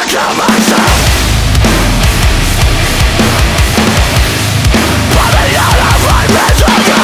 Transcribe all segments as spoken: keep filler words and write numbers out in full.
kill myself. Put me out of my misery.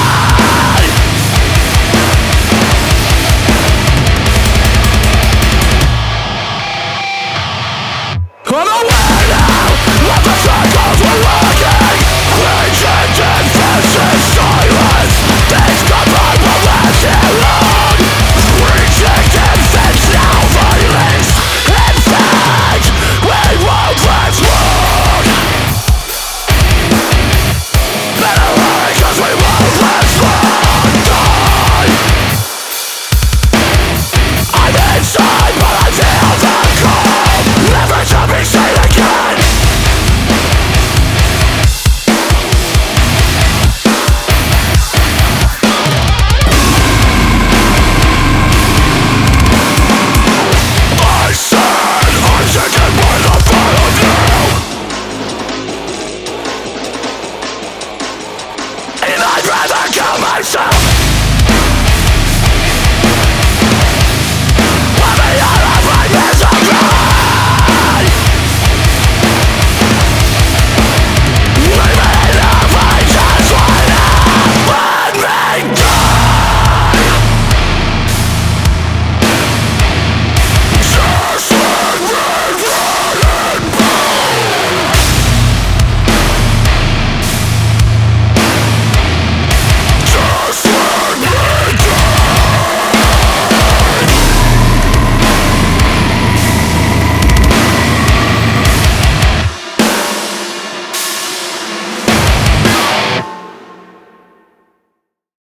I'm aware now that the cycles were working. Ancient and fascist silence. This goodbye will last here long. Rejected fits now violence. In fact, we won't let wrong. Better lie, cause we won't let wrong die. I'm inside but I feel the cold. Never to be seen again. I said I'm sickened by the thought of you. And I'd rather kill myself.